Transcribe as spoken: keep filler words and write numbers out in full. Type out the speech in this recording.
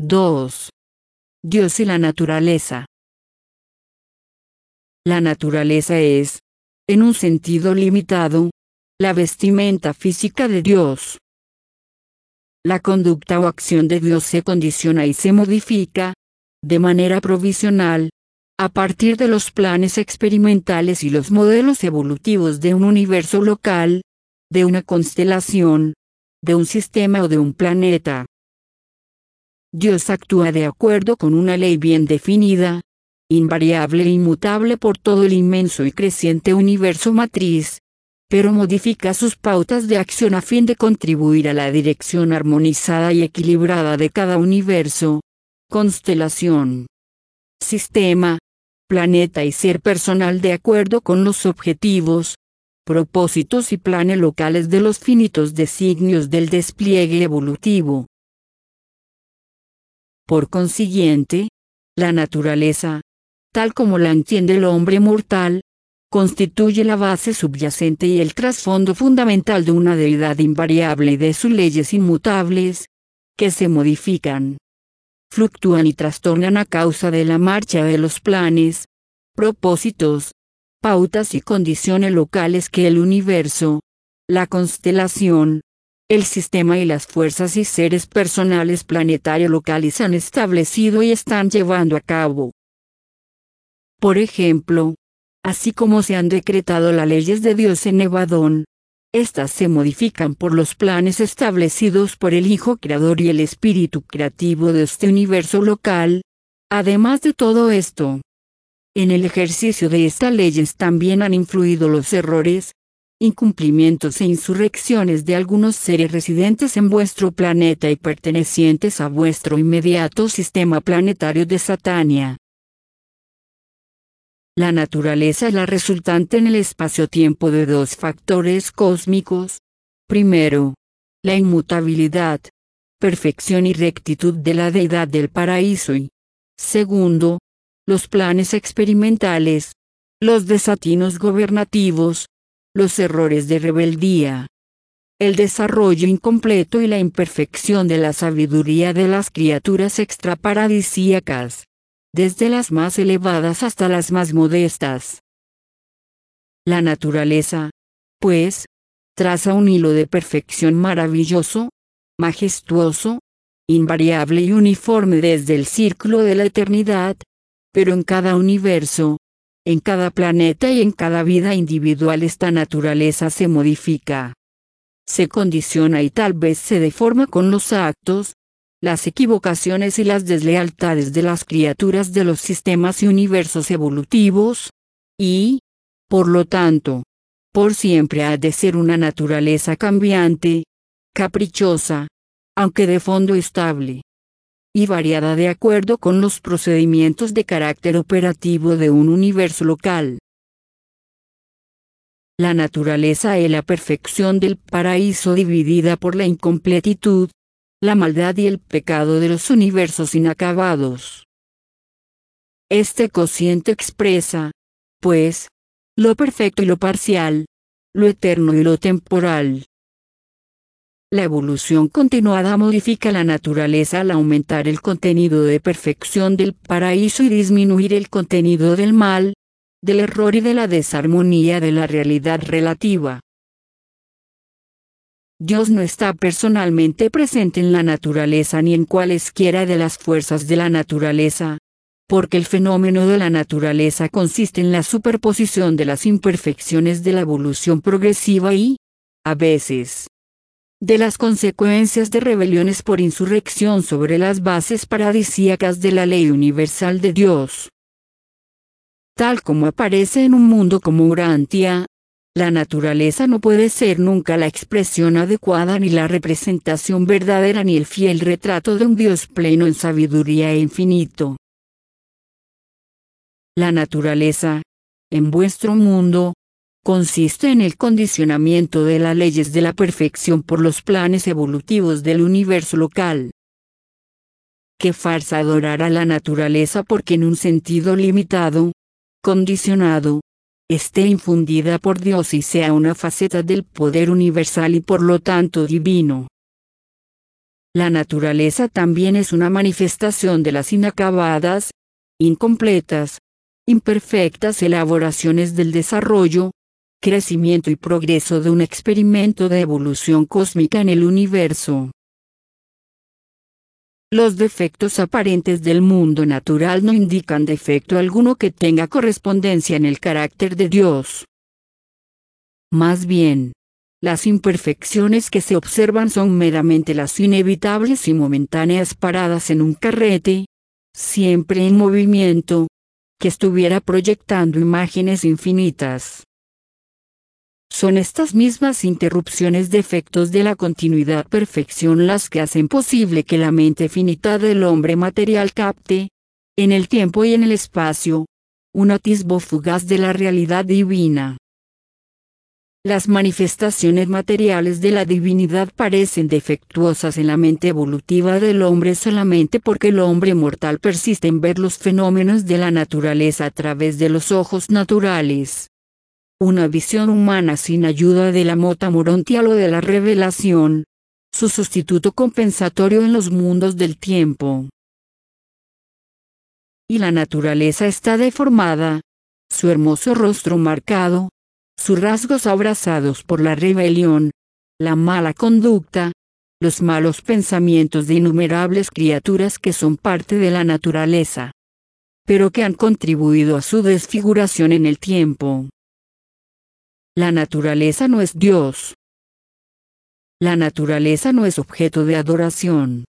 dos. Dios y la naturaleza. La naturaleza es, en un sentido limitado, la vestimenta física de Dios. La conducta o acción de Dios se condiciona y se modifica, de manera provisional, a partir de los planes experimentales y los modelos evolutivos de un universo local, de una constelación, de un sistema o de un planeta. Dios actúa de acuerdo con una ley bien definida, invariable e inmutable por todo el inmenso y creciente universo matriz, pero modifica sus pautas de acción a fin de contribuir a la dirección armonizada y equilibrada de cada universo, constelación, sistema, planeta y ser personal de acuerdo con los objetivos, propósitos y planes locales de los finitos designios del despliegue evolutivo. Por consiguiente, la naturaleza, tal como la entiende el hombre mortal, constituye la base subyacente y el trasfondo fundamental de una deidad invariable y de sus leyes inmutables, que se modifican, fluctúan y trastornan a causa de la marcha de los planes, propósitos, pautas y condiciones locales que el universo, la constelación, el sistema y las fuerzas y seres personales planetarios locales han establecido y están llevando a cabo. Por ejemplo, así como se han decretado las leyes de Dios en Nevadón, estas se modifican por los planes establecidos por el Hijo Creador y el Espíritu Creativo de este universo local. Además de todo esto, en el ejercicio de estas leyes también han influido los errores, incumplimientos e insurrecciones de algunos seres residentes en vuestro planeta y pertenecientes a vuestro inmediato sistema planetario de Satania. La naturaleza es la resultante en el espacio-tiempo de dos factores cósmicos. Primero, la inmutabilidad, perfección y rectitud de la deidad del paraíso y, segundo, los planes experimentales, los desatinos gobernativos, los errores de rebeldía, el desarrollo incompleto y la imperfección de la sabiduría de las criaturas extraparadisíacas, desde las más elevadas hasta las más modestas. La naturaleza, pues, traza un hilo de perfección maravilloso, majestuoso, invariable y uniforme desde el círculo de la eternidad, pero en cada universo, en cada planeta y en cada vida individual esta naturaleza se modifica, se condiciona y tal vez se deforma con los actos, las equivocaciones y las deslealtades de las criaturas de los sistemas y universos evolutivos, y, por lo tanto, por siempre ha de ser una naturaleza cambiante, caprichosa, aunque de fondo estable, y variada de acuerdo con los procedimientos de carácter operativo de un universo local. La naturaleza es la perfección del paraíso dividida por la incompletitud, la maldad y el pecado de los universos inacabados. Este cociente expresa, pues, lo perfecto y lo parcial, lo eterno y lo temporal. La evolución continuada modifica la naturaleza al aumentar el contenido de perfección del paraíso y disminuir el contenido del mal, del error y de la desarmonía de la realidad relativa. Dios no está personalmente presente en la naturaleza ni en cualesquiera de las fuerzas de la naturaleza, porque el fenómeno de la naturaleza consiste en la superposición de las imperfecciones de la evolución progresiva y, a veces, de las consecuencias de rebeliones por insurrección sobre las bases paradisíacas de la ley universal de Dios. Tal como aparece en un mundo como Urantia, la naturaleza no puede ser nunca la expresión adecuada ni la representación verdadera ni el fiel retrato de un Dios pleno en sabiduría e infinito. La naturaleza, en vuestro mundo, consiste en el condicionamiento de las leyes de la perfección por los planes evolutivos del universo local. Qué farsa adorar a la naturaleza porque en un sentido limitado, condicionado, esté infundida por Dios y sea una faceta del poder universal y por lo tanto divino. La naturaleza también es una manifestación de las inacabadas, incompletas, imperfectas elaboraciones del desarrollo, crecimiento y progreso de un experimento de evolución cósmica en el universo. Los defectos aparentes del mundo natural no indican defecto alguno que tenga correspondencia en el carácter de Dios. Más bien, las imperfecciones que se observan son meramente las inevitables y momentáneas paradas en un carrete, siempre en movimiento, que estuviera proyectando imágenes infinitas. Son estas mismas interrupciones de efectos de la continuidad perfección las que hacen posible que la mente finita del hombre material capte, en el tiempo y en el espacio, un atisbo fugaz de la realidad divina. Las manifestaciones materiales de la divinidad parecen defectuosas en la mente evolutiva del hombre solamente porque el hombre mortal persiste en ver los fenómenos de la naturaleza a través de los ojos naturales. Una visión humana sin ayuda de la mota morontial o de la revelación, su sustituto compensatorio en los mundos del tiempo. Y la naturaleza está deformada, su hermoso rostro marcado, sus rasgos abrasados por la rebelión, la mala conducta, los malos pensamientos de innumerables criaturas que son parte de la naturaleza, pero que han contribuido a su desfiguración en el tiempo. La naturaleza no es Dios. La naturaleza no es objeto de adoración.